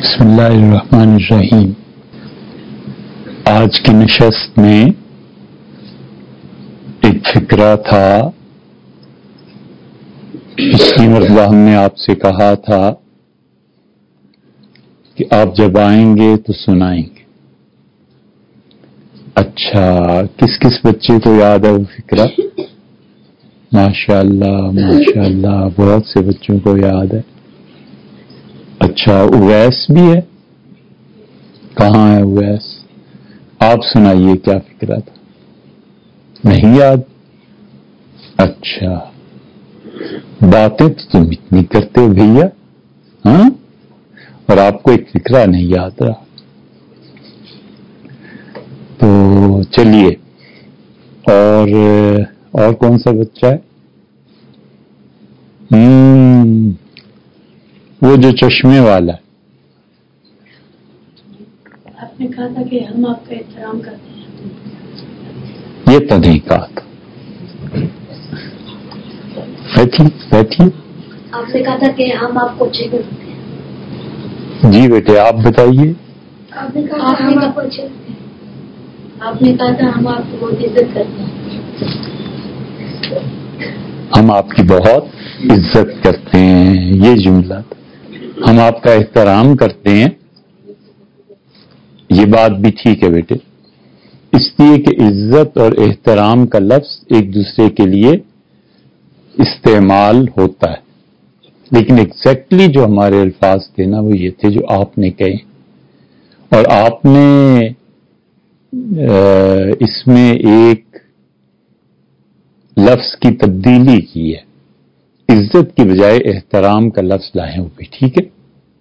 بسم اللہ الرحمن الرحیم۔ آج کی نشست میں ایک فکرہ تھا۔ پچھلی مرتبہ ہم نے آپ سے کہا تھا کہ آپ جب آئیں گے تو سنائیں گے۔ اچھا، کس کس بچے کو یاد ہے وہ فکرہ؟ ماشاءاللہ ماشاءاللہ، بہت سے بچوں کو یاد ہے۔ اچھا، اویس بھی ہے؟ کہاں ہے اویس؟ آپ سنائیے کیا فکرہ تھا؟ نہیں یاد؟ اچھا، باتیں تو تم اتنی کرتے ہو بھیا، ہاں، اور آپ کو ایک فکرہ نہیں یاد رہا۔ تو چلیے، اور کون سا بچہ ہے؟ وہ جو چشمے والا ہے۔ آپ نے کہا تھا کہ ہم آپ کا احترام کرتے ہیں۔ یہ تو نہیں کہا تھا۔ بیٹھی۔ آپ نے کہا تھا کہ ہم آپ کو اچھے کرتے ہیں۔ جی بیٹے، آپ بتائیے۔ آپ نے کہا تھا ہم آپ کو اچھے کرتے ہیں۔ آپ نے کہا تھا ہم آپ کو بہت عزت کرتے ہیں۔ ہم آپ کی بہت عزت کرتے ہیں، یہ جملہ تھا۔ ہم آپ کا احترام کرتے ہیں، یہ بات بھی ٹھیک ہے بیٹے، اس لیے کہ عزت اور احترام کا لفظ ایک دوسرے کے لیے استعمال ہوتا ہے، لیکن ایگزیکٹلی جو ہمارے الفاظ تھے نا وہ یہ تھے جو آپ نے کہے، اور آپ نے اس میں ایک لفظ کی تبدیلی کی ہے، عزت کی بجائے احترام کا لفظ لائے ہوئے، ٹھیک ہے؟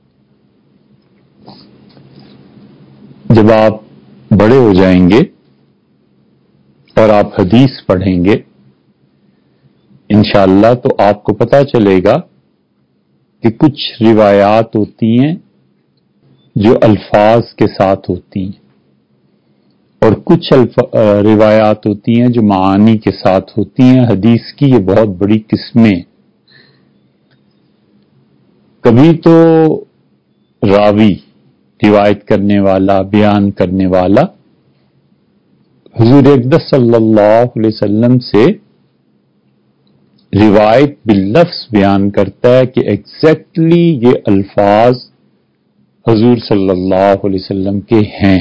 جب آپ بڑے ہو جائیں گے اور آپ حدیث پڑھیں گے انشاءاللہ تو آپ کو پتہ چلے گا کہ کچھ روایات ہوتی ہیں جو الفاظ کے ساتھ ہوتی ہیں، اور کچھ روایات ہوتی ہیں جو معانی کے ساتھ ہوتی ہیں۔ حدیث کی یہ بہت بڑی قسمیں۔ کبھی تو راوی، روایت کرنے والا، بیان کرنے والا حضور اقدس صلی اللہ علیہ وسلم سے روایت باللفظ بیان کرتا ہے کہ ایگزیکٹلی یہ الفاظ حضور صلی اللہ علیہ وسلم کے ہیں۔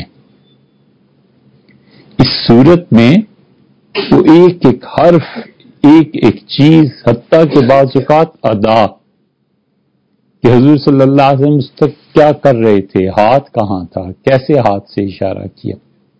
اس صورت میں وہ ایک ایک حرف، ایک ایک چیز، حتیٰ کہ بعض اوقات ادا کہ حضور صلی اللہ علیہ وسلم اس تک کیا کر رہے تھے، ہاتھ کہاں تھا، کیسے ہاتھ سے اشارہ کیا،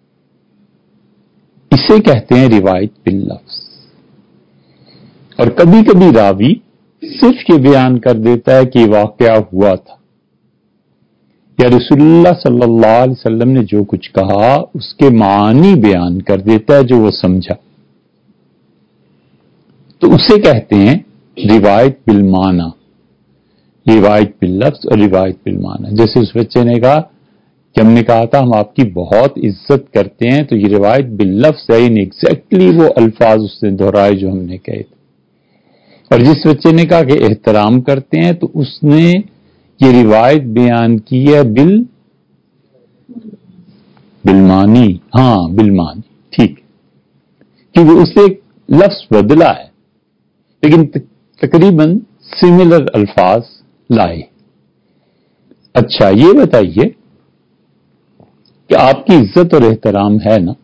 اسے کہتے ہیں روایت باللفظ۔ اور کبھی کبھی راوی صرف یہ بیان کر دیتا ہے کہ یہ واقعہ ہوا تھا، یا رسول اللہ صلی اللہ علیہ وسلم نے جو کچھ کہا اس کے معنی بیان کر دیتا ہے جو وہ سمجھا، تو اسے کہتے ہیں روایت بالمعنی، روایت باللفظ اور روایت بالمعنی۔ جیسے اس بچے نے کہا کہ ہم نے کہا تھا ہم آپ کی بہت عزت کرتے ہیں، تو یہ روایت باللفظ ہے، یعنی ایگزیکٹلی وہ الفاظ اس نے دہرائے جو ہم نے کہے تھے۔ اور جس بچے نے کہا کہ احترام کرتے ہیں تو اس نے یہ روایت بیان کی ہے بالمانی، ہاں بالمانی، ٹھیک، کیونکہ اس سے ایک لفظ بدلا ہے لیکن تقریباً سملر الفاظ لائے۔ اچھا، یہ بتائیے کہ آپ کی عزت اور احترام ہے نا؟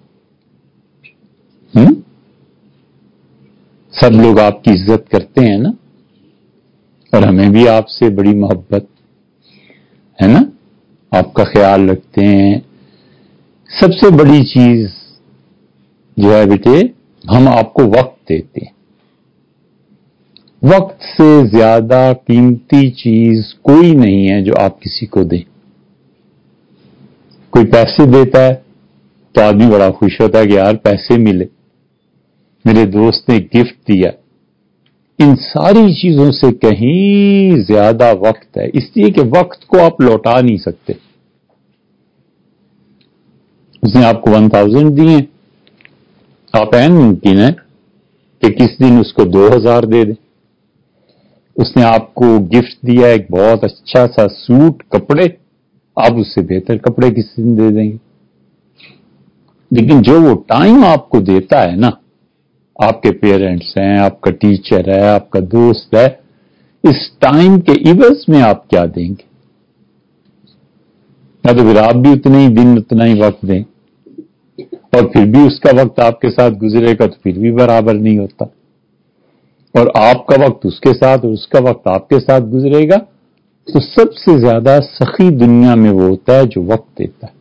سب لوگ آپ کی عزت کرتے ہیں نا، اور ہمیں بھی آپ سے بڑی محبت ہے نا، آپ کا خیال رکھتے ہیں۔ سب سے بڑی چیز جو ہے بیٹے، ہم آپ کو وقت دیتے ہیں۔ وقت سے زیادہ قیمتی چیز کوئی نہیں ہے جو آپ کسی کو دیں۔ کوئی پیسے دیتا ہے تو آدمی بڑا خوش ہوتا ہے کہ یار پیسے ملے، میرے دوست نے گفٹ دیا۔ ان ساری چیزوں سے کہیں زیادہ وقت ہے، اس لیے کہ وقت کو آپ لوٹا نہیں سکتے۔ اس نے آپ کو 1000 دیے، آپ عین ممکن ہے کہ کس دن اس کو 2000 دے دیں۔ اس نے آپ کو گفٹ دیا ایک بہت اچھا سا سوٹ، کپڑے، آپ اس سے بہتر کپڑے کسی دن دے دیں گے. لیکن جو وہ ٹائم آپ کو دیتا ہے نا، آپ کے پیرنٹس ہیں، آپ کا ٹیچر ہے، آپ کا دوست ہے، اس ٹائم کے عوض میں آپ کیا دیں گے؟ یا تو پھر آپ بھی اتنے ہی دن اتنا ہی وقت دیں، اور پھر بھی اس کا وقت آپ کے ساتھ گزرے گا تو پھر بھی برابر نہیں ہوتا. اور آپ کا وقت اس کے ساتھ اور اس کا وقت آپ کے ساتھ گزرے گا تو سب سے زیادہ سخی دنیا میں وہ ہوتا ہے جو وقت دیتا ہے.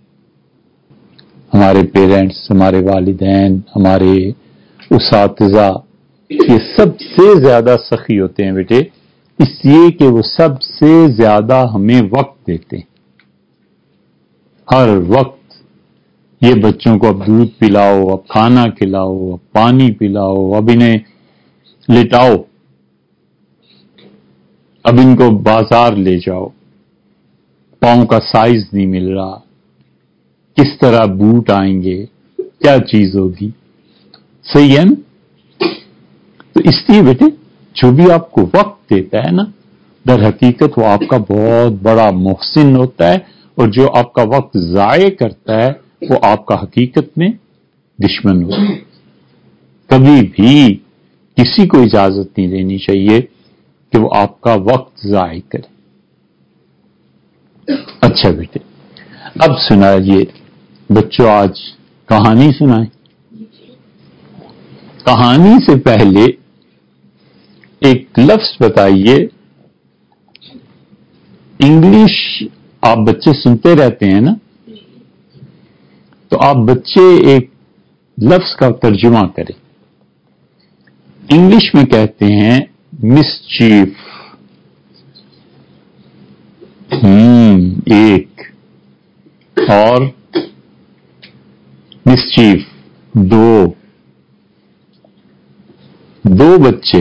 ہمارے پیرنٹس، ہمارے والدین، ہمارے اساتذہ، یہ سب سے زیادہ سخی ہوتے ہیں بیٹے، اس لیے کہ وہ سب سے زیادہ ہمیں وقت دیتے ہیں. ہر وقت یہ بچوں کو اب دودھ پلاؤ، اب کھانا کھلاؤ، اب پانی پلاؤ، اب انہیں لٹاؤ، اب ان کو بازار لے جاؤ، پاؤں کا سائز نہیں مل رہا، کس طرح بوٹ آئیں گے، کیا چیز ہوگی. صحیح ہے نا؟ تو اس لیے بیٹے جو بھی آپ کو وقت دیتا ہے نا، در حقیقت وہ آپ کا بہت بڑا محسن ہوتا ہے، اور جو آپ کا وقت ضائع کرتا ہے وہ آپ کا حقیقت میں دشمن ہوتا ہے. کبھی بھی کسی کو اجازت نہیں دینی چاہیے کہ وہ آپ کا وقت ضائع کرے. اچھا بیٹے، اب سنائیے بچوں، آج کہانی سنائیں. کہانی سے پہلے ایک لفظ بتائیے. انگلش آپ بچے سنتے رہتے ہیں نا، تو آپ بچے ایک لفظ کا ترجمہ کریں. انگلش میں کہتے ہیں مسچیف. ایک، اور مسچیف دو بچے.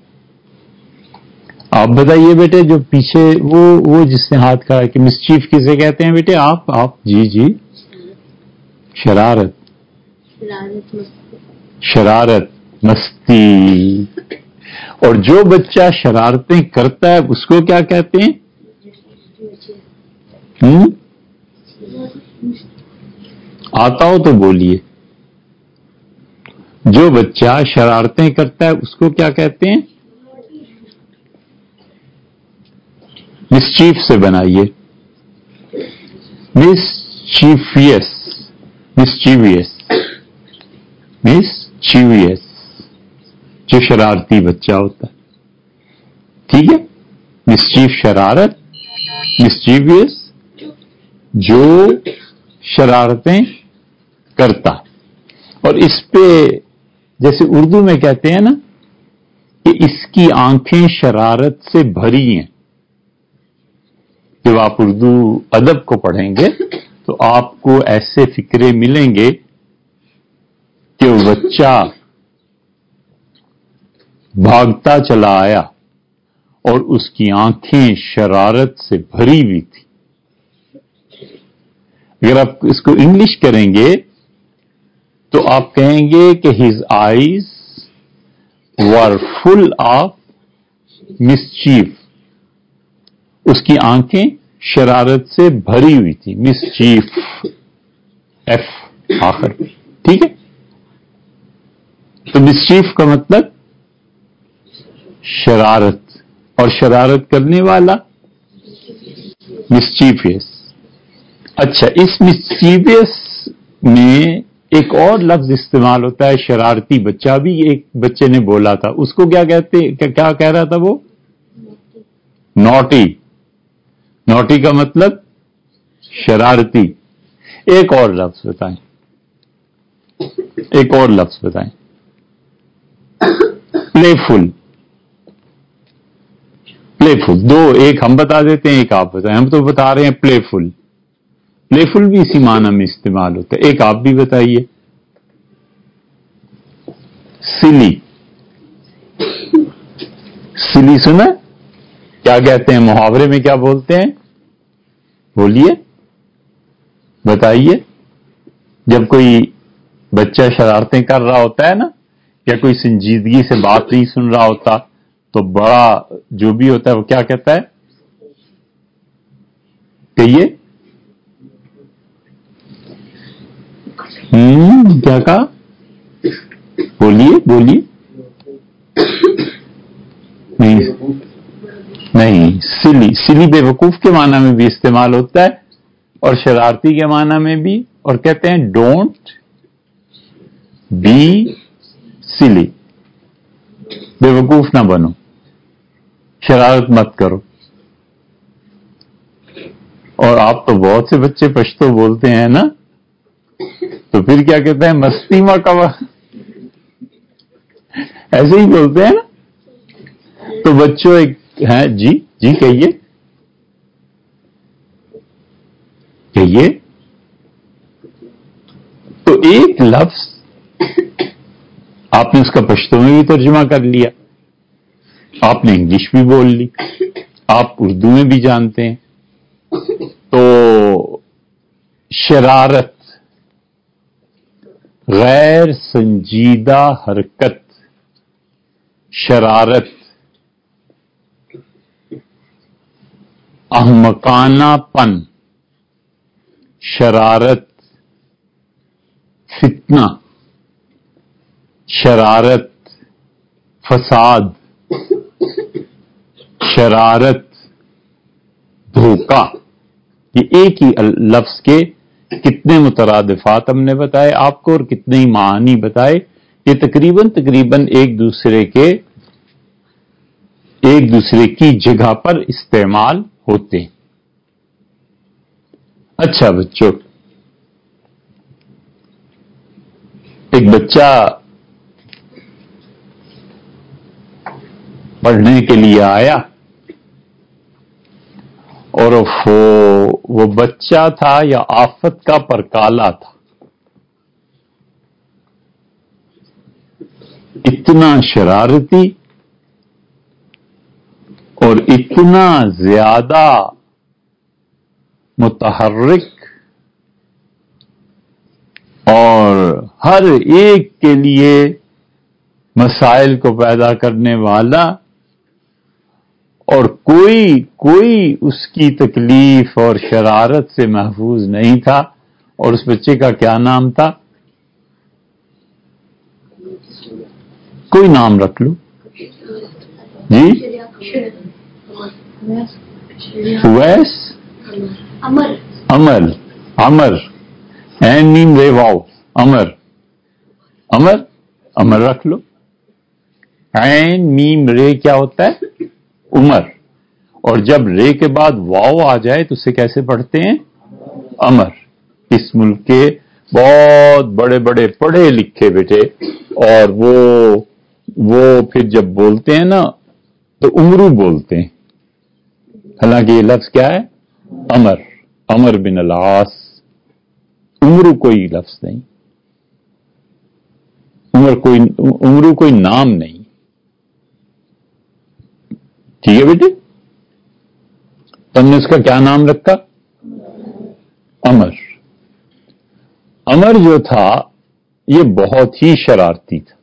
آپ بتائیے بیٹے، جو پیچھے وہ جس نے ہاتھ کھڑا کہ مسچیف کسے کہتے ہیں بیٹے؟ آپ جی شرارت مستی. اور جو بچہ شرارتیں کرتا ہے اس کو کیا کہتے ہیں؟ آتا ہو تو بولیے. جو بچہ شرارتیں کرتا ہے اس کو کیا کہتے ہیں؟ مسچیف سے بنائیے. مسچیویس. جو شرارتی بچہ ہوتا ہے. ٹھیک ہے؟ مسچیف شرارت، مسچیویس جو شرارتیں کرتا. اور اس پہ جیسے اردو میں کہتے ہیں نا کہ اس کی آنکھیں شرارت سے بھری ہیں. جب آپ اردو ادب کو پڑھیں گے تو آپ کو ایسے فکرے ملیں گے کہ وہ بچہ بھاگتا چلا آیا اور اس کی آنکھیں شرارت سے بھری ہوئی تھی. اگر آپ اس کو انگلش کریں گے تو آپ کہیں گے کہ his eyes were full of mischief. اس کی آنکھیں شرارت سے بھری ہوئی تھی. مسچیف، ایف آخر پہ. ٹھیک ہے؟ تو مسچیف کا مطلب شرارت، اور شرارت کرنے والا مسچیفیس. اچھا، اس مسچیفیس میں ایک اور لفظ استعمال ہوتا ہے، شرارتی بچہ. بھی ایک بچے نے بولا تھا، اس کو کیا کہتے، کیا کہہ رہا تھا وہ؟ نوٹی. نوٹی کا مطلب شرارتی. ایک اور لفظ بتائیں. پلے فل. دو، ایک ہم بتا دیتے ہیں ایک آپ بتائیں. ہم تو بتا رہے ہیں پلے فل. پلے فل بھی اسی معنی میں استعمال ہوتا ہے. ایک آپ بھی بتائیے. سلی. سلی سنا؟ کیا کہتے ہیں محاورے میں، کیا بولتے ہیں؟ بولیے، بتائیے. جب کوئی بچہ شرارتیں کر رہا ہوتا ہے نا، یا کوئی سنجیدگی سے بات نہیں سن رہا ہوتا، تو بڑا جو بھی ہوتا ہے وہ کیا کہتا ہے؟ کہیے. کیا کہا؟ بولیے. نہیں سلی بے وقوف کے معنی میں بھی استعمال ہوتا ہے اور شرارتی کے معنی میں بھی، اور کہتے ہیں ڈونٹ بی سلی، بے وقوف نہ بنو، شرارت مت کرو. اور آپ تو بہت سے بچے پشتو بولتے ہیں نا، تو پھر کیا کہتے ہیں؟ مستی ما کوا، ایسے ہی بولتے ہیں نا. تو بچوں ایک ہیں، جی کہیے. تو ایک لفظ آپ نے اس کا پشتو میں بھی ترجمہ کر لیا، آپ نے انگلش بھی بول لی، آپ اردو میں بھی جانتے ہیں. تو شرارت، غیر سنجیدہ حرکت، شرارت، احمقانہ پن، شرارت، فتنہ، شرارت، فساد، شرارت، دھوکہ. یہ ایک ہی لفظ کے کتنے مترادفات ہم نے بتائے آپ کو اور کتنے ہی معانی بتائے. یہ تقریباً ایک دوسرے کی جگہ پر استعمال ہوتے ہیں. اچھا بچوں، ایک بچہ پڑھنے کے لیے آیا اور وہ بچہ تھا یا آفت کا پرکالا تھا. اتنا شرارتی اور اتنا زیادہ متحرک اور ہر ایک کے لیے مسائل کو پیدا کرنے والا، اور کوئی اس کی تکلیف اور شرارت سے محفوظ نہیں تھا. اور اس بچے کا کیا نام تھا؟ کوئی نام رکھ لو جی. اویس، عمر، این میم رے واؤ، عمر رکھ لو. عین میم رے کیا ہوتا ہے؟ عمر. اور جب رے کے بعد واؤ آ جائے تو اسے کیسے پڑھتے ہیں؟ عمر. اس ملک کے بہت بڑے بڑے پڑھے لکھے بیٹے، اور وہ پھر جب بولتے ہیں نا تو عمرو بولتے ہیں، حالانکہ یہ لفظ کیا ہے؟ عمر بن العاص. عمرو کوئی لفظ نہیں، عمرو کوئی نام نہیں. ٹھیک ہے بیٹے، تم نے اس کا کیا نام رکھا؟ عمر جو تھا یہ بہت ہی شرارتی تھا.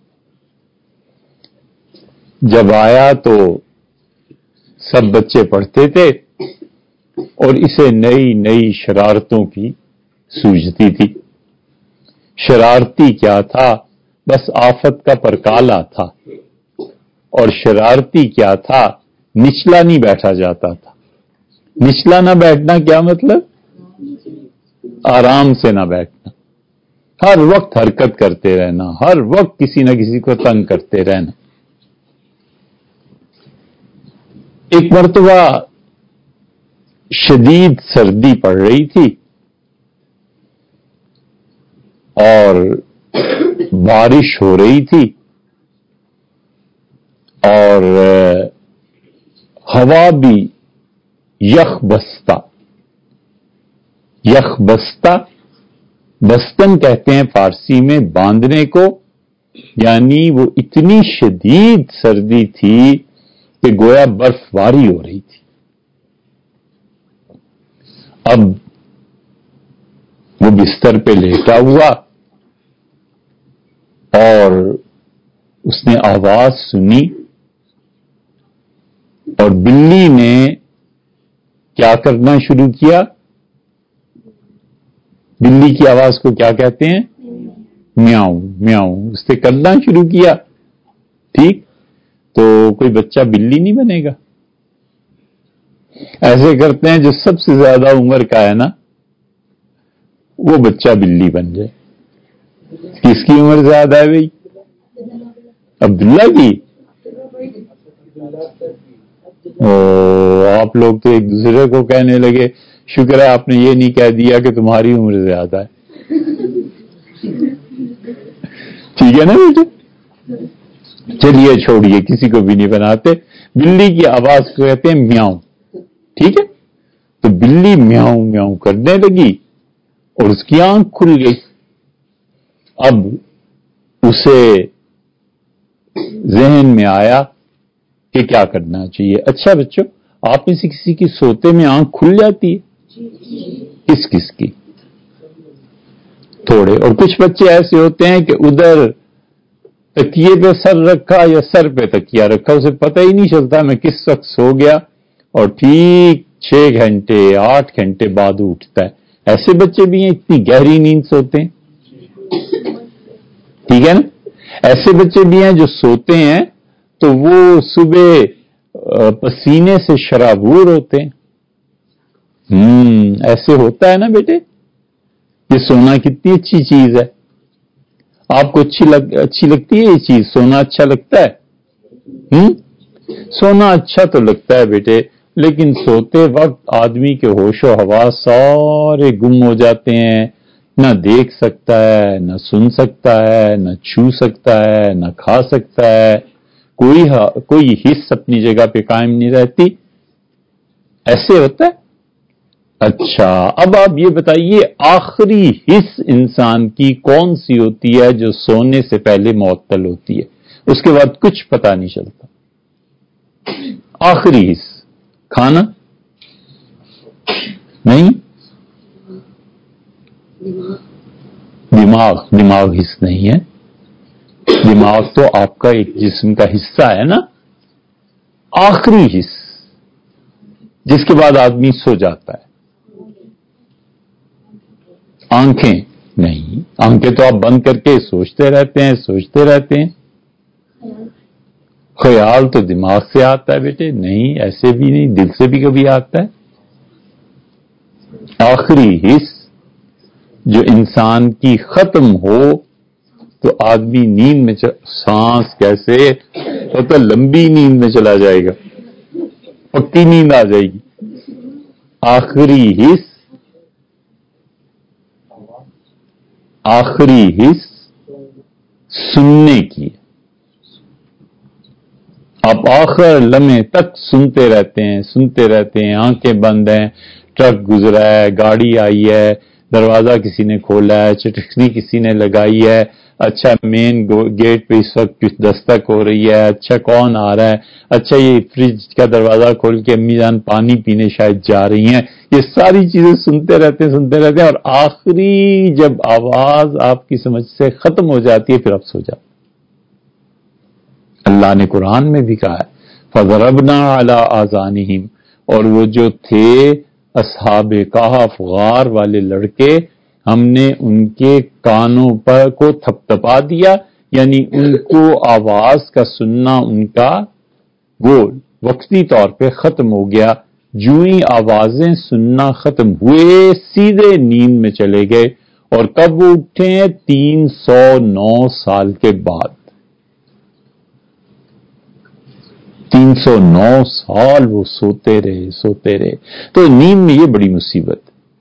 جب آیا تو سب بچے پڑھتے تھے اور اسے نئی شرارتوں کی سوجھتی تھی. شرارتی کیا تھا؟ بس آفت کا پرکالا تھا. اور شرارتی کیا تھا؟ نچلا نہیں بیٹھا جاتا تھا. نچلا نہ بیٹھنا کیا مطلب؟ آرام سے نہ بیٹھنا، ہر وقت حرکت کرتے رہنا، ہر وقت کسی نہ کسی کو تنگ کرتے رہنا. ایک مرتبہ شدید سردی پڑ رہی تھی اور بارش ہو رہی تھی اور ہوا بھی یخ بستہ، بستن کہتے ہیں فارسی میں باندھنے کو، یعنی وہ اتنی شدید سردی تھی کہ گویا برف باری ہو رہی تھی. اب وہ بستر پہ لیٹا ہوا اور اس نے آواز سنی، اور بلی نے کیا کرنا شروع کیا؟ بلی کی آواز کو کیا کہتے ہیں؟ میاؤں میاؤں اس نے کرنا شروع کیا، ٹھیک، تو کوئی بچہ بلی نہیں بنے گا؟ ایسے کرتے ہیں جو سب سے زیادہ عمر کا ہے نا وہ بچہ بلی بن جائے۔ کس کی عمر زیادہ ہے بھائی؟ عبداللہ کی؟ آپ لوگ تو ایک دوسرے کو کہنے لگے شکر ہے آپ نے یہ نہیں کہہ دیا کہ تمہاری عمر زیادہ ہے۔ ٹھیک ہے نا بیٹے؟ چلیے چھوڑیے، کسی کو بھی نہیں بناتے۔ بلی کی آواز کو کہتے ہیں میاؤں، ٹھیک ہے؟ تو بلی میاؤں میاؤں کرنے لگی اور اس کی آنکھ کھل گئی۔ اب اسے ذہن میں آیا کہ کیا کرنا چاہیے۔ اچھا بچوں، آپ میں سے کسی کی سوتے میں آنکھ کھل جاتی ہے؟ کس کس کی؟ تھوڑے، اور کچھ بچے ایسے ہوتے ہیں کہ ادھر تکیے پہ سر رکھا یا سر پہ تکیہ رکھا اسے پتہ ہی نہیں چلتا میں کس وقت سو گیا، اور ٹھیک 6 گھنٹے 8 گھنٹے بعد اٹھتا ہے۔ ایسے بچے بھی ہیں اتنی گہری نیند سوتے ہیں، ٹھیک ہے نا؟ ایسے بچے بھی ہیں جو سوتے ہیں تو وہ صبح پسینے سے شرابور ہوتے ہیں۔ ایسے ہوتا ہے نا بیٹے؟ یہ سونا کتنی اچھی چیز ہے، آپ کو اچھی لگتی ہے یہ چیز؟ سونا اچھا لگتا ہے؟ سونا اچھا تو لگتا ہے بیٹے، لیکن سوتے وقت آدمی کے ہوش و حواس سارے گم ہو جاتے ہیں، نہ دیکھ سکتا ہے، نہ سن سکتا ہے، نہ چھو سکتا ہے، نہ کھا سکتا ہے، کوئی حص اپنی جگہ پہ قائم نہیں رہتی۔ ایسے ہوتا ہے؟ اچھا، اب آپ یہ بتائیے آخری حص انسان کی کون سی ہوتی ہے جو سونے سے پہلے معطل ہوتی ہے، اس کے بعد کچھ پتہ نہیں چلتا؟ آخری حص کھانا؟ نہیں، دماغ حص نہیں ہے۔ دماغ تو آپ کا ایک جسم کا حصہ ہے نا۔ آخری حص جس کے بعد آدمی سو جاتا ہے، آنکھیں؟ نہیں، آنکھیں تو آپ بند کر کے سوچتے رہتے ہیں۔ خیال تو دماغ سے آتا ہے بیٹے، نہیں ایسے بھی نہیں، دل سے بھی کبھی آتا ہے۔ آخری حص جو انسان کی ختم ہو تو آدمی نیند میں سانس کیسے تو لمبی نیند میں چلا جائے گا، پکی نیند آ جائے گی۔ آخری حص سننے کی، آپ آخر لمحے تک سنتے رہتے ہیں، آنکھیں بند ہیں، ٹرک گزرا ہے، گاڑی آئی ہے، دروازہ کسی نے کھولا ہے، چٹکنی کسی نے لگائی ہے، اچھا مین گیٹ پہ اس وقت کچھ دستک ہو رہی ہے، اچھا کون آ رہا ہے، اچھا یہ فریج کا دروازہ کھول کے امی جان پانی پینے شاید جا رہی ہیں، یہ ساری چیزیں سنتے رہتے ہیں، اور آخری جب آواز آپ کی سمجھ سے ختم ہو جاتی ہے پھر آپ سو جاتے۔ اللہ نے قرآن میں بھی کہا ہے فَضَرَبْنَا عَلَىٰ آذَانِهِمْ، اور وہ جو تھے اصحاب کہف غار والے لڑکے، ہم نے ان کے کانوں پر کو تھپتھپا دیا، یعنی ان کو آواز کا سننا ان کا وہ وقتی طور پہ ختم ہو گیا۔ جو ہی آوازیں سننا ختم ہوئے سیدھے نیند میں چلے گئے، اور کب وہ اٹھے ہیں؟ 309 سال کے بعد۔ 309 سال وہ سوتے رہے۔ تو نیند میں یہ بڑی مصیبت،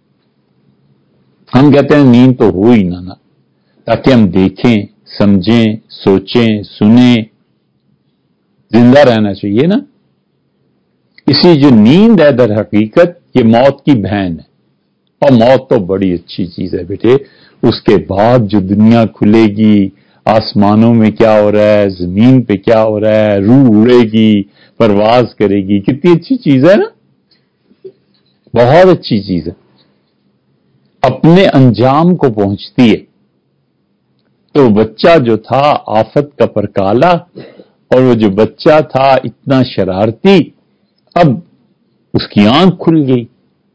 ہم کہتے ہیں نیند تو ہو ہی نہ، تاکہ ہم دیکھیں، سمجھیں، سوچیں، سنیں، زندہ رہنا چاہیے نا۔ اسی جو نیند ہے در حقیقت یہ موت کی بہن ہے، اور موت تو بڑی اچھی چیز ہے بیٹے، اس کے بعد جو دنیا کھلے گی، آسمانوں میں کیا ہو رہا ہے، زمین پہ کیا ہو رہا ہے، روح اڑے گی، پرواز کرے گی، کتنی اچھی چیز ہے نا، بہت اچھی چیز ہے، اپنے انجام کو پہنچتی ہے۔ تو بچہ جو تھا آفت کا پرکالا، اور وہ جو بچہ تھا اتنا شرارتی، اب اس کی آنکھ کھل گئی،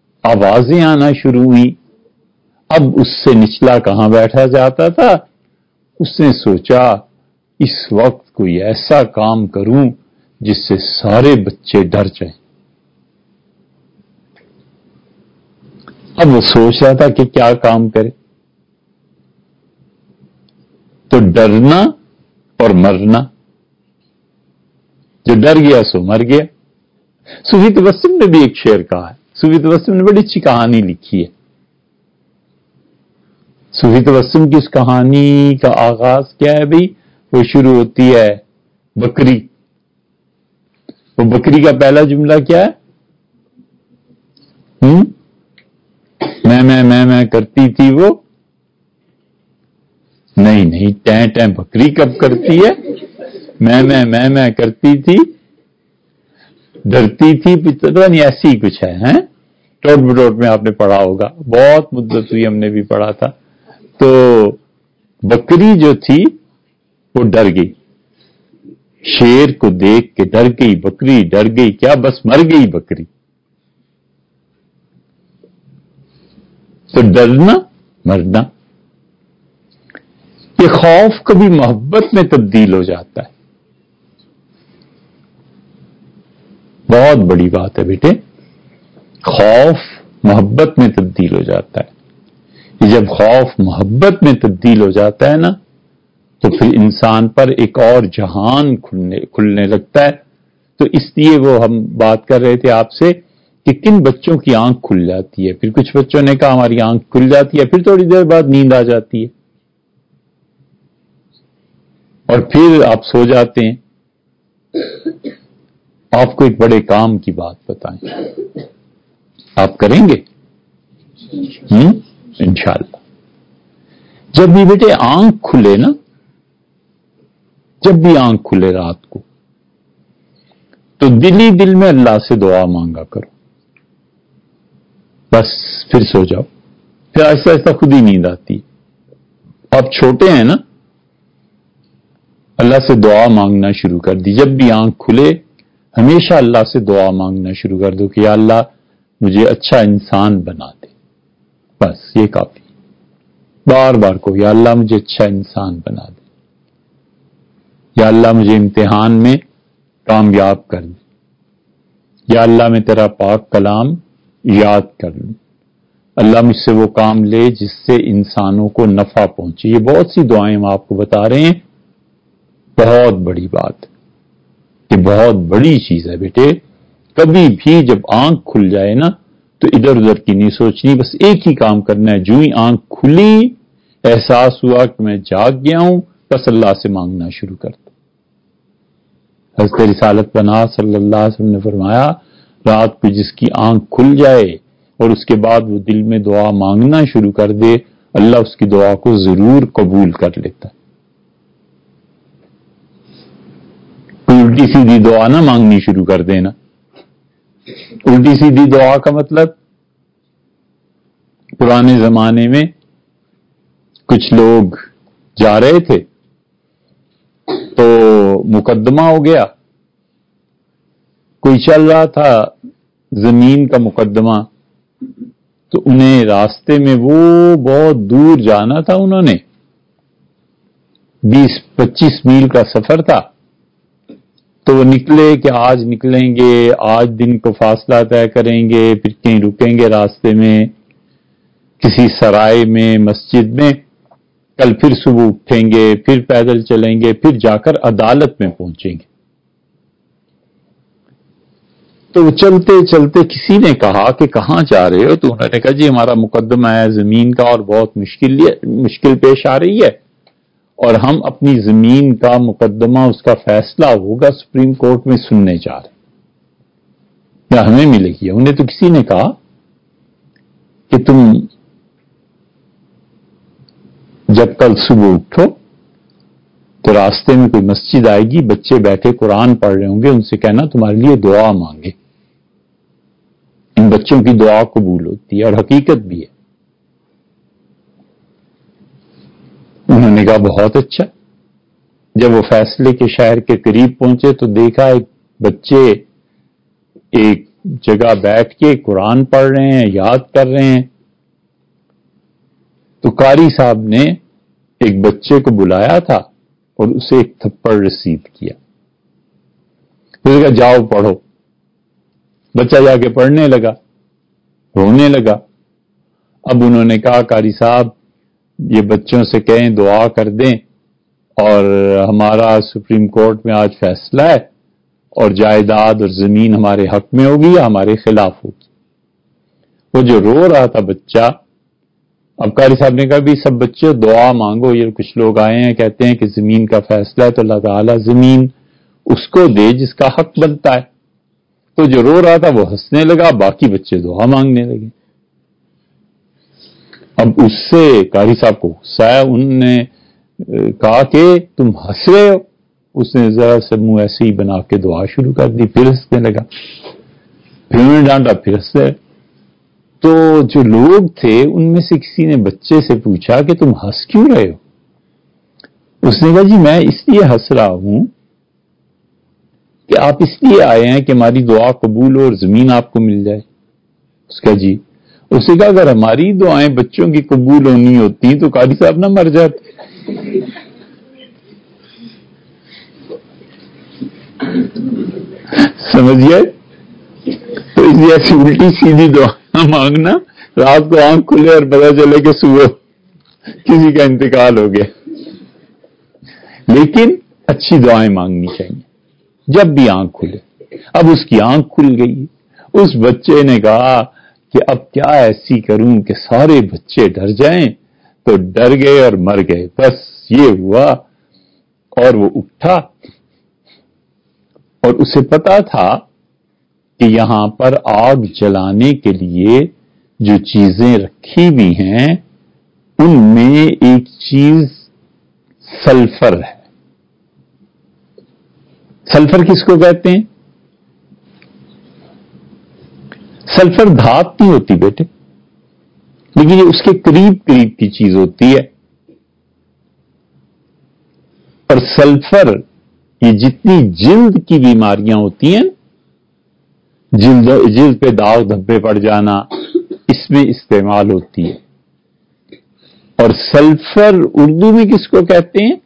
آوازیں آنا شروع ہوئی، اب اس سے نچلا کہاں بیٹھا جاتا تھا، اس نے سوچا اس وقت کوئی ایسا کام کروں جس سے سارے بچے ڈر جائیں. اب وہ سوچ رہا تھا کہ کیا کام کرے، تو ڈرنا اور مرنا، جو ڈر گیا سو مر گیا. صوفی تبسم نے بھی ایک شعر کہا ہے، صوفی تبسم نے بڑی اچھی کہانی لکھی ہے. صوفی تبسم کی اس کہانی کا آغاز کیا ہے بھئی؟ وہ شروع ہوتی ہے بکری. وہ بکری کا پہلا جملہ کیا ہے؟ میں کرتی تھی وہ نہیں ٹیں ٹیں بکری کب کرتی ہے؟ میں کرتی تھی، ڈرتی تھی، پتہ نہیں ایسی ہی کچھ ہے. ٹوٹ بٹوٹ میں آپ نے پڑھا ہوگا، بہت مدت ہوئی ہم نے بھی پڑھا تھا. تو بکری جو تھی وہ ڈر گئی، شیر کو دیکھ کے ڈر گئی بکری، ڈر گئی کیا بس مر گئی بکری. تو ڈرنا مرنا، یہ خوف کبھی محبت میں تبدیل ہو جاتا ہے. بہت بڑی بات ہے بیٹے، خوف محبت میں تبدیل ہو جاتا ہے. جب خوف محبت میں تبدیل ہو جاتا ہے نا، تو پھر انسان پر ایک اور جہان کھلنے لگتا ہے. تو اس لیے وہ ہم بات کر رہے تھے آپ سے کہ کن بچوں کی آنکھ کھل جاتی ہے. پھر کچھ بچوں نے کہا ہماری آنکھ کھل جاتی ہے، پھر تھوڑی دیر بعد نیند آ جاتی ہے اور پھر آپ سو جاتے ہیں. آپ کو ایک بڑے کام کی بات بتائیں، آپ کریں گے انشاءاللہ. جب بھی بیٹے آنکھ کھلے نا، جب بھی آنکھ کھلے رات کو، تو دل ہی دل میں اللہ سے دعا مانگا کرو، بس پھر سو جاؤ. پھر ایسا ایسا خود ہی نیند آتی. آپ چھوٹے ہیں نا، اللہ سے دعا مانگنا شروع کر دی. جب بھی آنکھ کھلے ہمیشہ اللہ سے دعا مانگنا شروع کر دو کہ یا اللہ مجھے اچھا انسان بنا دے. بس یہ کافی. بار بار کو یا اللہ مجھے اچھا انسان بنا دے، یا اللہ مجھے امتحان میں کامیاب کر دے، یا اللہ میں تیرا پاک کلام یاد کر لوں، اللہ مجھ سے وہ کام لے جس سے انسانوں کو نفع پہنچے. یہ بہت سی دعائیں ہم آپ کو بتا رہے ہیں. بہت بڑی بات، یہ بہت بڑی چیز ہے بیٹے. کبھی بھی جب آنکھ کھل جائے نا تو ادھر ادھر کی نہیں سوچنی، بس ایک ہی کام کرنا ہے. جو ہی آنکھ کھلی احساس ہوا کہ میں جاگ گیا ہوں، بس اللہ سے مانگنا شروع کر دو. حضرت رسالت پناہ صلی اللہ علیہ وسلم نے فرمایا رات کو جس کی آنکھ کھل جائے اور اس کے بعد وہ دل میں دعا مانگنا شروع کر دے، اللہ اس کی دعا کو ضرور قبول کر لیتا ہے. کوئی الٹی سیدھی دعا نہ مانگنی شروع کر دینا. الٹی سیدھی دعا کا مطلب، پرانے زمانے میں کچھ لوگ جا رہے تھے تو مقدمہ ہو گیا، کوئی چل رہا تھا زمین کا مقدمہ، تو انہیں راستے میں وہ بہت دور جانا تھا، انہوں نے 20-25 میل کا سفر تھا. تو وہ نکلے کہ آج نکلیں گے، آج دن کو فاصلہ طے کریں گے، پھر کہیں رکیں گے راستے میں کسی سرائے میں، مسجد میں، کل پھر صبح اٹھیں گے، پھر پیدل چلیں گے، پھر جا کر عدالت میں پہنچیں گے. تو وہ چلتے چلتے کسی نے کہا کہ کہاں جا رہے ہو؟ تو انہوں نے کہا جی ہمارا مقدمہ ہے زمین کا اور بہت مشکل پیش آ رہی ہے، اور ہم اپنی زمین کا مقدمہ، اس کا فیصلہ ہوگا سپریم کورٹ میں سننے جا رہے ہیں، یا ہمیں ملے گی. انہیں تو کسی نے کہا کہ تم جب کل صبح اٹھو تو راستے میں کوئی مسجد آئے گی، بچے بیٹھے قرآن پڑھ رہے ہوں گے، ان سے کہنا تمہارے لیے دعا مانگے. ان بچوں کی دعا قبول ہوتی ہے اور حقیقت بھی ہے. انہوں نے کہا بہت اچھا. جب وہ فیصلے کے شہر کے قریب پہنچے تو دیکھا ایک بچے ایک جگہ بیٹھ کے قرآن پڑھ رہے ہیں، یاد کر رہے ہیں. تو قاری صاحب نے ایک بچے کو بلایا تھا اور اسے ایک تھپڑ رسید کیا. اسے کہا جاؤ پڑھو. بچہ جا کے پڑھنے لگا، رونے لگا. اب انہوں نے کہا قاری صاحب یہ بچوں سے کہیں دعا کر دیں اور ہمارا سپریم کورٹ میں آج فیصلہ ہے اور جائیداد اور زمین ہمارے حق میں ہوگی یا ہمارے خلاف ہوگی. وہ جو رو رہا تھا بچہ، اب قاری صاحب نے کہا بھی سب بچے دعا مانگو، یہ کچھ لوگ آئے ہیں کہتے ہیں کہ زمین کا فیصلہ ہے تو اللہ تعالیٰ زمین اس کو دے جس کا حق بنتا ہے. تو جو رو رہا تھا وہ ہنسنے لگا، باقی بچے دعا مانگنے لگے. اب اس سے قاری صاحب کو غصہ آیا، انہوں نے کہا کہ تم ہنس رہے ہو. اس نے ذرا سے منہ ایسے ہی بنا کے دعا شروع کر دی، پھر ہنسنے لگا. پھر انہوں نے ڈانٹا، پھر ہنسنے لگا. تو جو لوگ تھے ان میں سے کسی نے بچے سے پوچھا کہ تم ہنس کیوں رہے ہو؟ اس نے کہا جی میں اس لیے ہنس رہا ہوں کہ آپ اس لیے آئے ہیں کہ ہماری دعا قبول ہو اور زمین آپ کو مل جائے. اس کا جی. اس نے کہا اگر ہماری دعائیں بچوں کی قبول ہونی ہوتی تو قاضی صاحب نہ مر جاتے. سمجھئے؟ تو اس لیے ایسی الٹی سیدھی دعا مانگنا، رات کو آنکھ کھلے اور پتا چلے کہ صبح کسی کا انتقال ہو گیا. لیکن اچھی دعائیں مانگنی چاہیے جب بھی آنکھ کھلے. اب اس کی آنکھ کھل گئی. اس بچے نے کہا کہ اب کیا ایسی کروں کہ سارے بچے ڈر جائیں، تو ڈر گئے اور مر گئے. بس یہ ہوا. اور وہ اٹھا اور اسے پتا تھا کہ یہاں پر آگ جلانے کے لیے جو چیزیں رکھی ہوئی ہیں ان میں ایک چیز سلفر ہے. سلفر کس کو کہتے ہیں؟ سلفر دھات نہیں ہوتی بیٹے، لیکن یہ اس کے قریب قریب کی چیز ہوتی ہے. اور سلفر یہ جتنی جلد کی بیماریاں ہوتی ہیں، جلد پہ داغ دھبے پڑ جانا، اس میں استعمال ہوتی ہے. اور سلفر اردو میں کس کو کہتے ہیں؟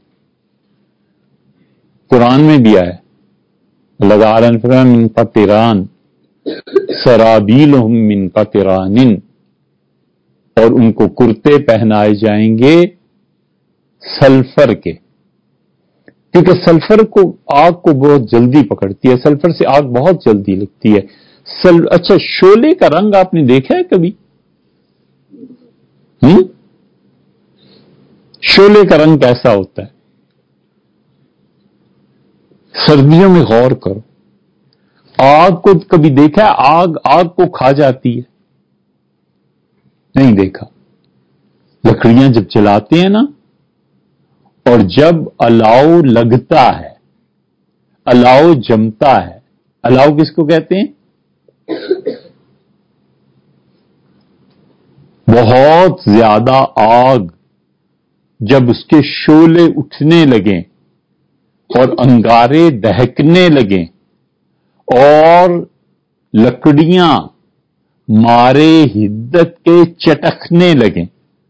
قرآن میں بھی آیا لگارن من قطران سرابیلہم من قطران، اور ان کو کرتے پہنائے جائیں گے سلفر کے، کیونکہ سلفر کو آگ کو بہت جلدی پکڑتی ہے. سلفر سے آگ بہت جلدی لگتی ہے. اچھا شعلے کا رنگ آپ نے دیکھا ہے کبھی؟ شعلے کا رنگ کیسا ہوتا ہے؟ سردیوں میں غور کرو. آگ کو کبھی دیکھا ہے؟ آگ کو کھا جاتی ہے؟ نہیں دیکھا. لکڑیاں جب جلاتے ہیں نا اور جب الاؤ لگتا ہے، الاؤ جمتا ہے، الاؤ کس کو کہتے ہیں؟ بہت زیادہ آگ جب اس کے شعلے اٹھنے لگیں اور انگارے دہکنے لگیں اور لکڑیاں مارے حدت کے چٹکنے لگیں،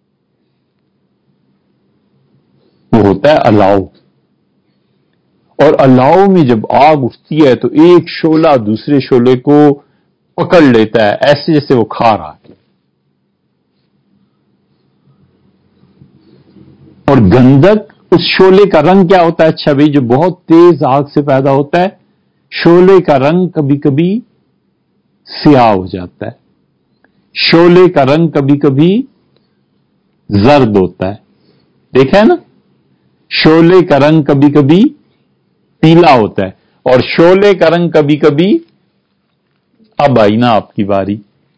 وہ ہوتا ہے الاؤ. اور الاؤ میں جب آگ اٹھتی ہے تو ایک شعلہ دوسرے شعلے کو پکڑ لیتا ہے ایسے جیسے وہ کھا رہا ہے. اور گندک، اس شعلے کا رنگ کیا ہوتا ہے؟ اچھا بھائی جو بہت تیز آگ سے پیدا ہوتا ہے شعلے کا رنگ کبھی کبھی سیاہ ہو جاتا ہے، شعلے کا رنگ کبھی کبھی زرد ہوتا ہے. دیکھا ہے نا؟ شعلے کا رنگ کبھی کبھی پیلا ہوتا ہے اور شعلے کا رنگ کبھی کبھی، اب آئی نا آپ کی باری.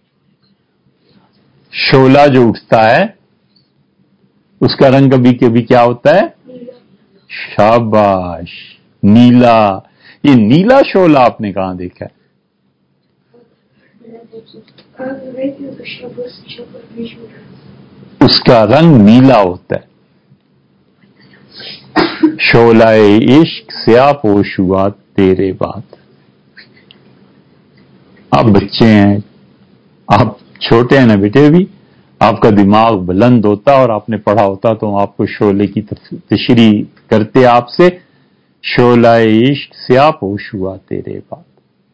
شعلہ جو اٹھتا ہے اس کا رنگ کبھی کبھی کیا ہوتا ہے؟ شاباش، نیلا. یہ نیلا شعلہ آپ نے کہاں دیکھا ہے؟ اس کا رنگ نیلا ہوتا ہے. شعلہ عشق سیاہ پوش ہوا تیرے بعد. آپ بچے ہیں، آپ چھوٹے ہیں نا بیٹے بھی، آپ کا دماغ بلند ہوتا اور آپ نے پڑھا ہوتا تو آپ کو شعلے کی تشریح کرتے آپ سے، شعلہ عشق سیاہ پوش ہوا تیرے بعد۔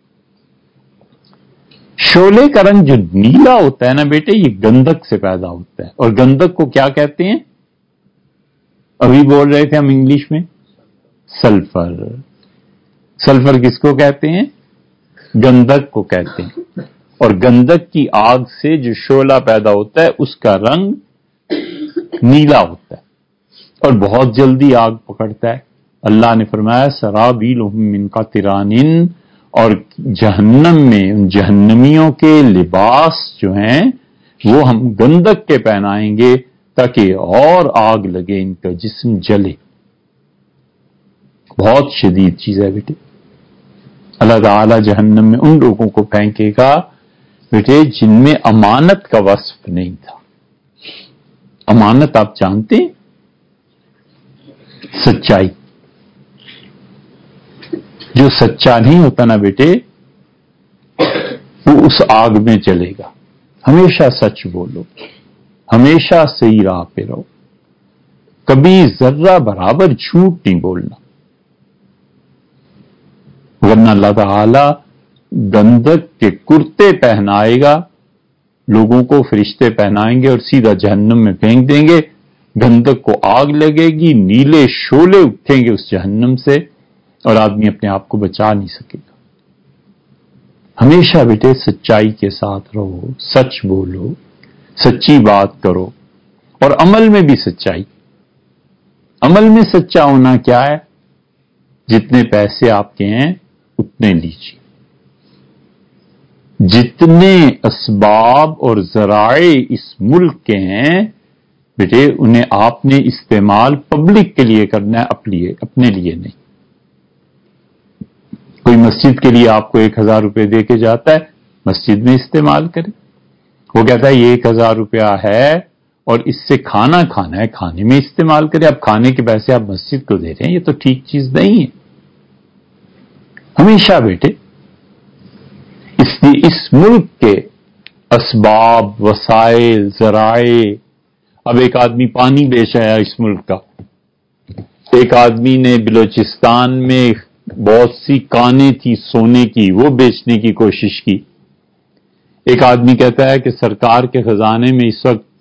شعلے کا رنگ جو نیلا ہوتا ہے نا بیٹے، یہ گندک سے پیدا ہوتا ہے، اور گندک کو کیا کہتے ہیں؟ ابھی بول رہے تھے ہم انگلش میں، سلفر۔ سلفر کس کو کہتے ہیں؟ گندک کو کہتے ہیں۔ اور گندک کی آگ سے جو شعلہ پیدا ہوتا ہے اس کا رنگ نیلا ہوتا ہے اور بہت جلدی آگ پکڑتا ہے۔ اللہ نے فرمایا سرابیلہم من قطران، اور جہنم میں ان جہنمیوں کے لباس جو ہیں وہ ہم گندک کے پہنائیں گے تاکہ اور آگ لگے، ان کا جسم جلے۔ بہت شدید چیز ہے بیٹے۔ اللہ تعالی جہنم میں ان لوگوں کو پھینکے گا بیٹے جن میں امانت کا وصف نہیں تھا۔ امانت آپ جانتے ہیں؟ سچائی۔ جو سچا نہیں ہوتا نا بیٹے وہ اس آگ میں جلے گا۔ ہمیشہ سچ بولو، ہمیشہ صحیح راہ پہ رہو، کبھی ذرہ برابر جھوٹ نہیں بولنا، ورنہ اللہ تعالی گندک کے کرتے پہنائے گا لوگوں کو، فرشتے پہنائیں گے اور سیدھا جہنم میں پھینک دیں گے۔ گندک کو آگ لگے گی، نیلے شعلے اٹھیں گے اس جہنم سے اور آدمی اپنے آپ کو بچا نہیں سکے گا۔ ہمیشہ بیٹے سچائی کے ساتھ رہو، سچ بولو، سچی بات کرو، اور عمل میں بھی سچائی۔ عمل میں سچا ہونا کیا ہے؟ جتنے پیسے آپ کے ہیں اتنے لیجیے، جتنے اسباب اور ذرائع اس ملک کے ہیں بیٹے انہیں آپ نے استعمال پبلک کے لیے کرنا ہے، اپنے لیے نہیں۔ کوئی مسجد کے لیے آپ کو 1000 روپے دے کے جاتا ہے، مسجد میں استعمال کرے۔ وہ کہتا ہے یہ 1000 روپیہ ہے اور اس سے کھانا کھانا ہے، کھانے میں استعمال کرے۔ اب کھانے کے پیسے آپ مسجد کو دے رہے ہیں، یہ تو ٹھیک چیز نہیں ہے۔ ہمیشہ بیٹے اس ملک کے اسباب، وسائل، ذرائع، اب ایک آدمی پانی بیچ آیا اس ملک کا، ایک آدمی نے بلوچستان میں بہت سی کانیں تھی سونے کی وہ بیچنے کی کوشش کی۔ ایک آدمی کہتا ہے کہ سرکار کے خزانے میں اس وقت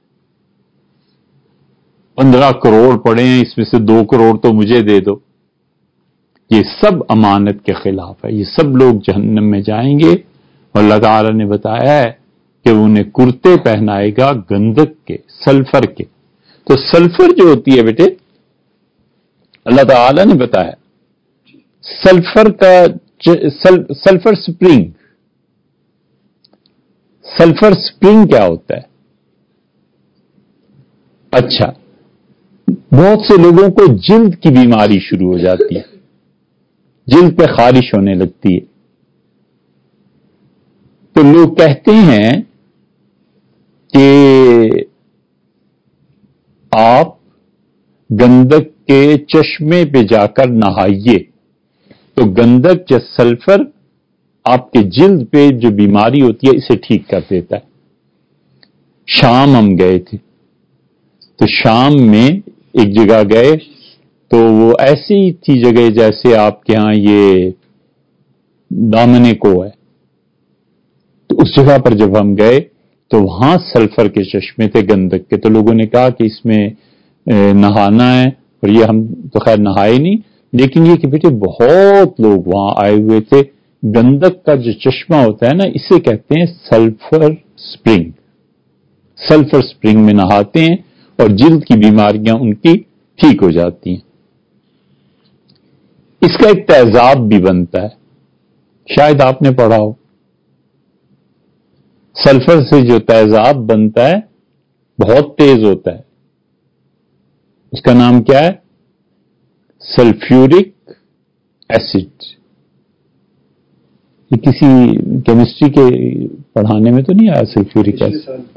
15 کروڑ پڑے ہیں، اس میں سے 2 کروڑ تو مجھے دے دو۔ یہ سب امانت کے خلاف ہے، یہ سب لوگ جہنم میں جائیں گے، اور اللہ تعالی نے بتایا ہے کہ وہ انہیں کرتے پہنائے گا گندک کے، سلفر کے۔ تو سلفر جو ہوتی ہے بیٹے اللہ تعالی نے بتایا سلفر کا سلفر سپرنگ، سلفر سپرنگ کیا ہوتا ہے؟ اچھا، بہت سے لوگوں کو جلد کی بیماری شروع ہو جاتی ہے، جلد پہ خارش ہونے لگتی ہے، تو لوگ کہتے ہیں کہ آپ گندک کے چشمے پہ جا کر نہائیے، تو گندک یا سلفر آپ کے جلد پہ جو بیماری ہوتی ہے اسے ٹھیک کر دیتا ہے۔ شام ہم گئے تھے تو شام میں ایک جگہ گئے تو وہ ایسی تھی جگہ جیسے آپ کے ہاں یہ دامنے کو ہے، تو اس جگہ پر جب ہم گئے تو وہاں سلفر کے چشمے تھے گندک کے، تو لوگوں نے کہا کہ اس میں نہانا ہے، اور یہ ہم تو خیر نہائے نہیں، لیکن یہ کہ بیٹے بہت لوگ وہاں آئے ہوئے تھے۔ گندک کا جو چشمہ ہوتا ہے نا اسے کہتے ہیں سلفر سپرنگ۔ سلفر سپرنگ میں نہاتے ہیں اور جلد کی بیماریاں ان کی ٹھیک ہو جاتی ہیں۔ اس کا ایک تیزاب بھی بنتا ہے، شاید آپ نے پڑھا ہو، سلفر سے جو تیزاب بنتا ہے بہت تیز ہوتا ہے، اس کا نام کیا ہے؟ Sulphuric acid. یہ کسی کیمسٹری کے پڑھانے میں تو نہیں آیا سلفیورک ایسڈ؟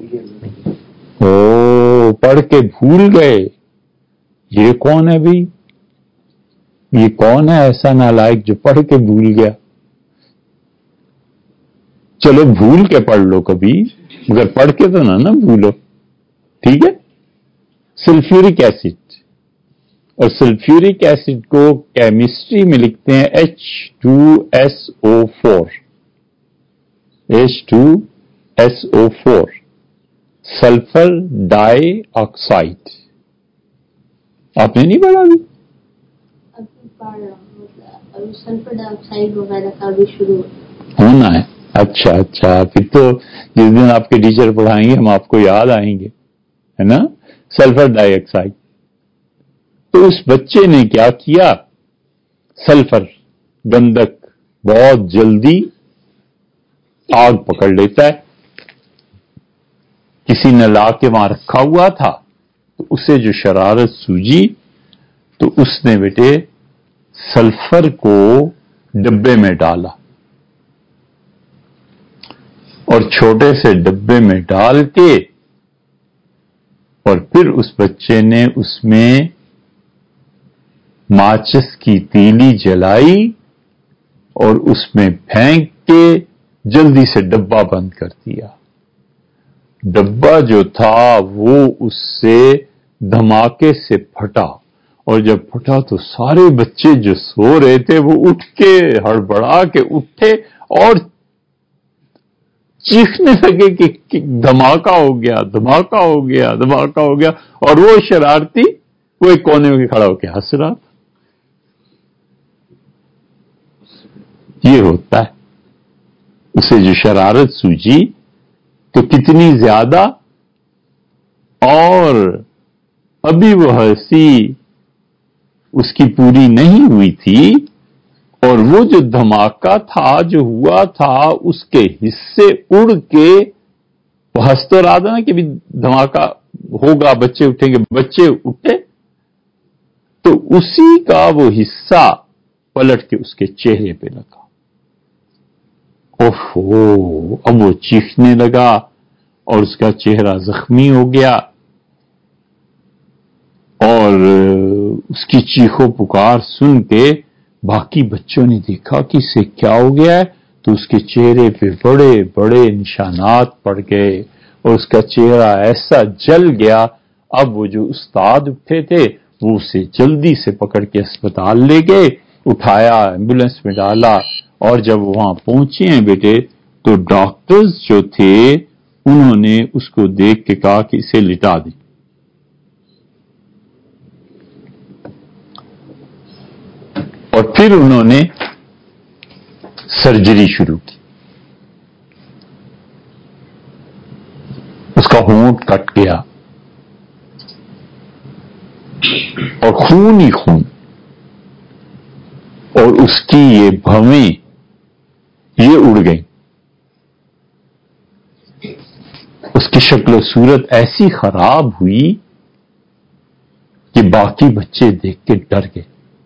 او پڑھ کے بھول گئے، یہ کون ہے بھائی؟ یہ کون ہے ایسا نالائق جو پڑھ کے بھول گیا؟ چلو بھول کے پڑھ لو کبھی، مگر پڑھ کے تو نہ بھولو، ٹھیک ہے؟ سلفیورک ایسڈ، اور سلفیورک ایسڈ کو کیمسٹری میں لکھتے ہیں H2SO4، H2SO4 سلفر ڈائی آکسائڈ. آپ نے نہیں پڑھا ابھی؟ سلفر ڈائی آکسائڈ وغیرہ کا بھی شروع ہونا ہے. اچھا پھر تو جس دن آپ کے ٹیچر پڑھائیں گے ہم آپ کو یاد آئیں گے، ہے نا؟ Sulphur dioxide. تو اس بچے نے کیا کیا، سلفر گندک بہت جلدی آگ پکڑ لیتا ہے. کسی نے لا کے وہاں رکھا ہوا تھا تو اسے جو شرارت سوجی تو اس نے بیٹے سلفر کو ڈبے میں ڈالا، اور چھوٹے سے ڈبے میں ڈال کے اور پھر اس بچے نے اس میں ماچس کی تیلی جلائی اور اس میں پھینک کے جلدی سے ڈبہ بند کر دیا. ڈبہ جو تھا وہ اس سے دھماکے سے پھٹا، اور جب پھٹا تو سارے بچے جو سو رہے تھے وہ اٹھ کے ہڑبڑا کے اٹھے اور چیخنے لگے کہ دھماکہ ہو گیا، دھماکہ ہو گیا، دھماکہ ہو گیا. اور وہ شرارتی وہ ایک کونے میں کھڑا ہو کے ہنس رہا. یہ ہوتا ہے، اسے جو شرارت سوجی تو کتنی زیادہ، اور ابھی وہ ہنسی اس کی پوری نہیں ہوئی تھی، اور وہ جو دھماکہ تھا جو ہوا تھا اس کے حصے اڑ کے وہ ہنس تو رہا تھا نا کہ بھی دھماکہ ہوگا، بچے اٹھیں گے، بچے اٹھے تو اسی کا وہ حصہ پلٹ کے اس کے چہرے پہ لگا. اوہو، اب وہ چیخنے لگا اور اس کا چہرہ زخمی ہو گیا، اور اس کی چیخو پکار سن کے باقی بچوں نے دیکھا کہ اسے کیا ہو گیا ہے، تو اس کے چہرے پہ بڑے بڑے نشانات پڑ گئے اور اس کا چہرہ ایسا جل گیا. اب وہ جو استاد اٹھے تھے وہ اسے جلدی سے پکڑ کے اسپتال لے گئے، اٹھایا، ایمبولینس میں ڈالا، اور جب وہاں پہنچے ہیں بیٹے تو ڈاکٹرز جو تھے انہوں نے اس کو دیکھ کے کہا کہ اسے لٹا دیں. اور پھر انہوں نے سرجری شروع کی. اس کا ہونٹ کٹ گیا اور خون ہی خون، اور اس کی یہ بھویں یہ اڑ گئی. اس کی شکل و صورت ایسی خراب ہوئی کہ باقی بچے دیکھ کے ڈر گئے.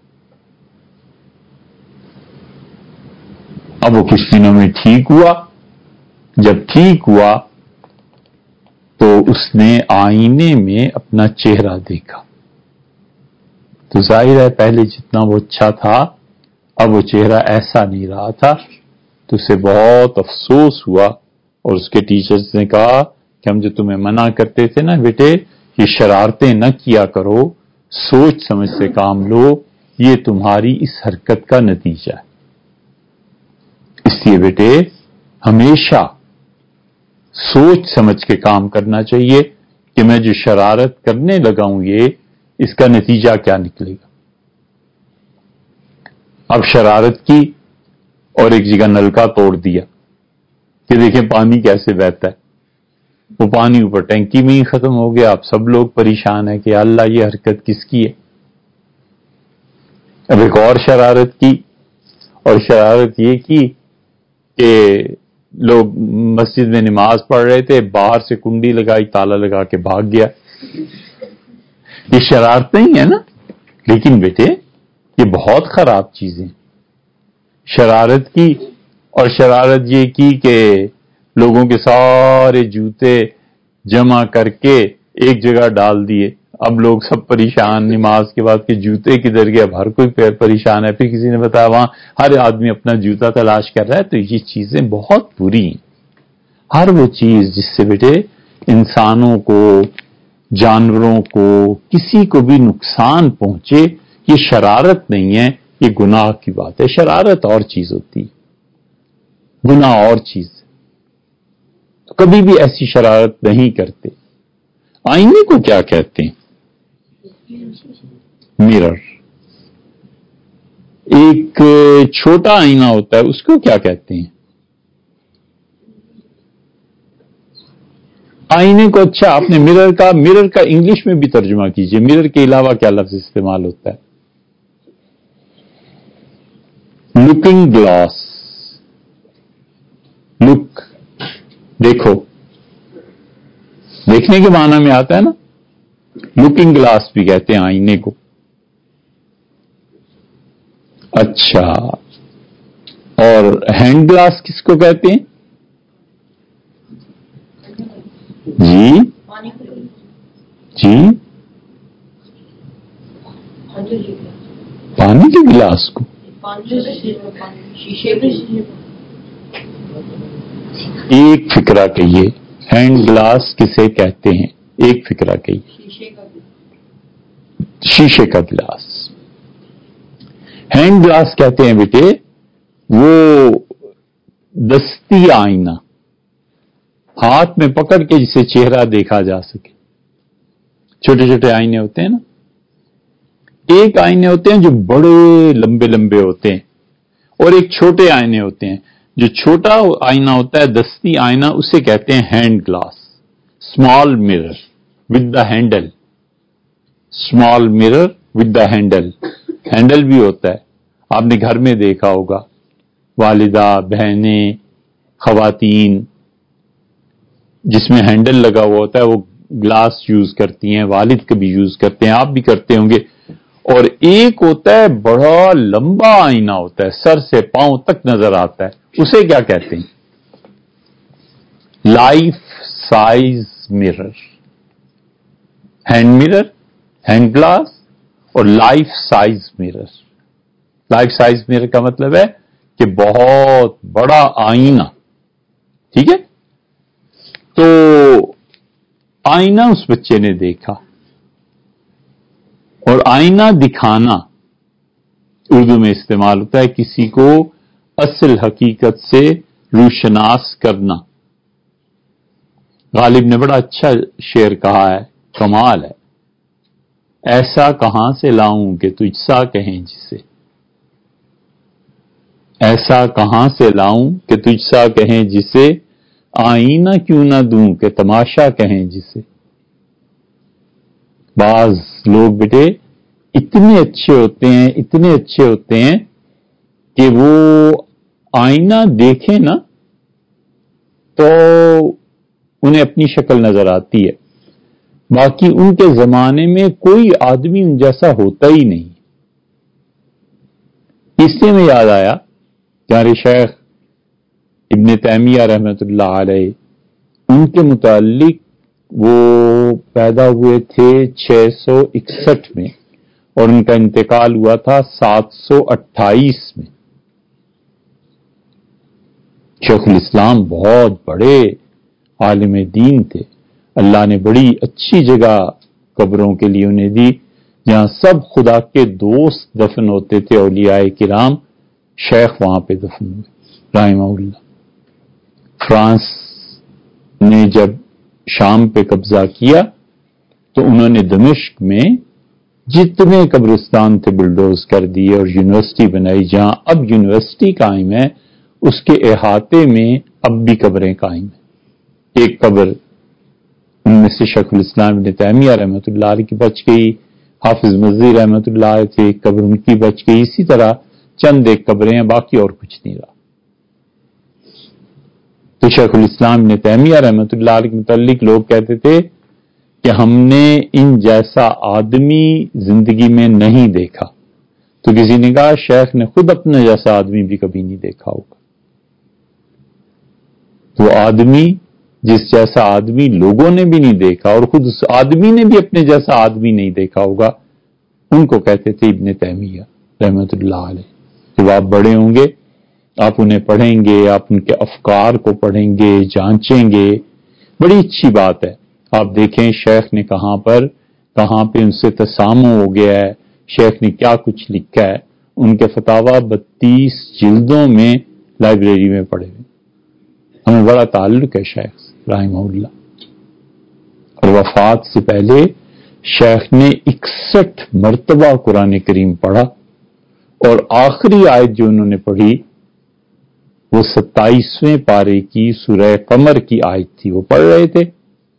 اب وہ کچھ دنوں میں ٹھیک ہوا. جب ٹھیک ہوا تو اس نے آئینے میں اپنا چہرہ دیکھا تو ظاہر ہے پہلے جتنا وہ اچھا تھا اب وہ چہرہ ایسا نہیں رہا تھا. تو اسے بہت افسوس ہوا، اور اس کے ٹیچرز نے کہا کہ ہم جو تمہیں منع کرتے تھے نا بیٹے یہ شرارتیں نہ کیا کرو، سوچ سمجھ سے کام لو، یہ تمہاری اس حرکت کا نتیجہ ہے. اس لیے بیٹے ہمیشہ سوچ سمجھ کے کام کرنا چاہیے کہ میں جو شرارت کرنے لگا ہوں یہ اس کا نتیجہ کیا نکلے گا. اب شرارت کی اور ایک جگہ نلکا توڑ دیا کہ دیکھیں پانی کیسے بہتا ہے، وہ پانی اوپر ٹینکی میں ہی ختم ہو گیا. اب سب لوگ پریشان ہیں کہ اللہ یہ حرکت کس کی ہے. اب ایک اور شرارت کی، اور شرارت یہ کی کہ لوگ مسجد میں نماز پڑھ رہے تھے، باہر سے کنڈی لگائی، تالا لگا کے بھاگ گیا. یہ شرارتیں ہی ہیں نا، لیکن بیٹے یہ بہت خراب چیزیں. شرارت کی، اور شرارت یہ کی کہ لوگوں کے سارے جوتے جمع کر کے ایک جگہ ڈال دیے. اب لوگ سب پریشان نماز کے بعد کہ جوتے کدھر گئے، اب ہر کوئی پریشان ہے. پھر کسی نے بتایا وہاں ہر آدمی اپنا جوتا تلاش کر رہا ہے. تو یہ چیزیں بہت بری ہیں. ہر وہ چیز جس سے بیٹے انسانوں کو، جانوروں کو، کسی کو بھی نقصان پہنچے، یہ شرارت نہیں ہے، یہ گناہ کی بات ہے۔ شرارت اور چیز ہوتی ہے، گناہ اور چیز ہے۔ تو کبھی بھی ایسی شرارت نہیں کرتے۔ آئینے کو کیا کہتے ہیں؟ مرر۔ ایک چھوٹا آئینہ ہوتا ہے، اس کو کیا کہتے ہیں؟ آئینے کو۔ اچھا، آپ نے مرر کا انگلش میں بھی ترجمہ کیجئے، مرر کے علاوہ کیا لفظ استعمال ہوتا ہے؟ Looking glass. لک، دیکھو، دیکھنے کے معنی میں آتا ہے نا، لکنگ گلاس بھی کہتے ہیں آئینے کو۔ اچھا، اور ہینڈ گلاس کس کو کہتے ہیں؟ جی جی، پانی کے گلاس کو۔ ایک فکرہ کہیے، ہینڈ گلاس کسے کہتے ہیں؟ ایک فکرہ کہیے۔ شیشے کا گلاس۔ ہینڈ گلاس کہتے ہیں بیٹے وہ دستی آئینہ، ہاتھ میں پکڑ کے جسے چہرہ دیکھا جا سکے۔ چھوٹے چھوٹے آئینے ہوتے ہیں نا، ایک آئینے ہوتے ہیں جو بڑے لمبے لمبے ہوتے ہیں، اور ایک چھوٹے آئینے ہوتے ہیں۔ جو چھوٹا آئینہ ہوتا ہے، دستی آئینہ، اسے کہتے ہیں hand glass, small mirror with the handle. Small mirror with the handle, handle بھی ہوتا ہے۔ آپ نے گھر میں دیکھا ہوگا، والدہ، بہنیں، خواتین، جس میں ہینڈل لگا ہوا ہوتا ہے وہ گلاس یوز کرتی ہیں، والد کبھی یوز کرتے ہیں، آپ بھی کرتے ہوں گے۔ اور ایک ہوتا ہے بڑا لمبا آئینہ ہوتا ہے، سر سے پاؤں تک نظر آتا ہے، اسے کیا کہتے ہیں؟ Life size mirror. Hand mirror, hand glass, اور life size mirror. Life size mirror کا مطلب ہے کہ بہت بڑا آئینہ، ٹھیک ہے؟ تو آئینہ اس بچے نے دیکھا، اور آئینہ دکھانا اردو میں استعمال ہوتا ہے کسی کو اصل حقیقت سے روشناس کرنا۔ غالب نے بڑا اچھا شعر کہا ہے، کمال ہے۔ ایسا کہاں سے لاؤں کہ تجھ سا کہیں جسے، ایسا کہاں سے لاؤں کہ تجھ سا کہیں جسے، آئینہ کیوں نہ دوں کہ تماشا کہیں جسے۔ بعض لوگ بیٹے اتنے اچھے ہوتے ہیں، اتنے اچھے ہوتے ہیں کہ وہ آئینہ دیکھیں نا تو انہیں اپنی شکل نظر آتی ہے، باقی ان کے زمانے میں کوئی آدمی ان جیسا ہوتا ہی نہیں۔ اس لیے میں یاد آیا ہمارے شیخ ابن تیمیہ رحمۃ اللہ علیہ، ان کے متعلق وہ پیدا ہوئے تھے 661 میں، اور ان کا انتقال ہوا تھا 728 میں۔ شیخ الاسلام بہت بڑے عالم دین تھے، اللہ نے بڑی اچھی جگہ قبروں کے لیے انہیں دی، جہاں سب خدا کے دوست دفن ہوتے تھے، اولیاء کرام، شیخ وہاں پہ دفن ہوئے رحمہ اللہ۔ فرانس نے جب شام پہ قبضہ کیا تو انہوں نے دمشق میں جتنے قبرستان تھے بلڈوز کر دیے اور یونیورسٹی بنائی۔ جہاں اب یونیورسٹی قائم ہے اس کے احاطے میں اب بھی قبریں قائم ہیں۔ ایک قبر ان میں سے شیخ الاسلام ابن تیمیہ رحمۃ اللہ علیہ کی بچ گئی، حافظ مزی رحمۃ اللہ علیہ تھے، ایک قبر ان کی بچ گئی، اسی طرح چند ایک قبریں ہیں، باقی اور کچھ نہیں رہا۔ تو شیخ الاسلام ابن تیمیہ رحمۃ اللہ علیہ کے متعلق لوگ کہتے تھے کہ ہم نے ان جیسا آدمی زندگی میں نہیں دیکھا، تو کسی نے کہا شیخ نے خود اپنے جیسا آدمی بھی کبھی نہیں دیکھا ہوگا۔ وہ آدمی جس جیسا آدمی لوگوں نے بھی نہیں دیکھا اور خود اس آدمی نے بھی اپنے جیسا آدمی نہیں دیکھا ہوگا، ان کو کہتے تھے ابن تیمیہ رحمۃ اللہ علیہ۔ جب آپ بڑے ہوں گے آپ انہیں پڑھیں گے، آپ ان کے افکار کو پڑھیں گے، جانچیں گے، بڑی اچھی بات ہے۔ آپ دیکھیں شیخ نے کہاں پہ ان سے تسامح ہو گیا ہے، شیخ نے کیا کچھ لکھا ہے، ان کے فتاوی 32 جلدوں میں لائبریری میں پڑے ہوئے، ہمیں بڑا تعلق ہے شیخ سے رحمہ اللہ۔ اور وفات سے پہلے شیخ نے 61 مرتبہ قرآن کریم پڑھا، اور آخری آیت جو انہوں نے پڑھی وہ 27ویں پارے کی سورہ قمر کی آیت تھی، وہ پڑھ رہے تھے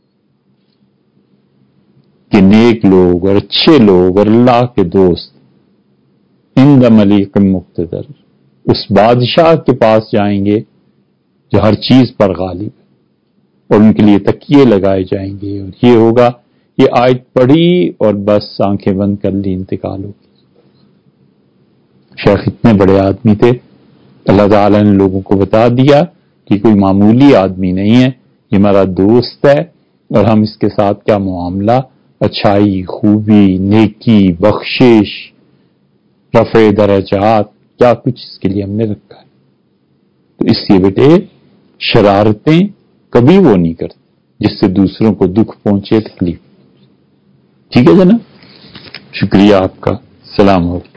کہ نیک لوگ اور اچھے لوگ اور اللہ کے دوست عند ملیک مقتدر اس بادشاہ کے پاس جائیں گے جو ہر چیز پر غالب ہے، اور ان کے لیے تکیے لگائے جائیں گے، اور یہ ہوگا، یہ آیت پڑھی اور بس آنکھیں بند کر لی، انتقال ہو گیا۔ شیخ اتنے بڑے آدمی تھے، اللہ تعالیٰ نے لوگوں کو بتا دیا کہ کوئی معمولی آدمی نہیں ہے، یہ ہمارا دوست ہے، اور ہم اس کے ساتھ کیا معاملہ، اچھائی، خوبی، نیکی، بخشش، رفع درجات، کیا کچھ اس کے لیے ہم نے رکھا ہے۔ تو اس لیے بیٹے شرارتیں کبھی وہ نہیں کرتے جس سے دوسروں کو دکھ پہنچے، تکلیف۔ ٹھیک ہے جناب، شکریہ آپ کا، السلام علیکم۔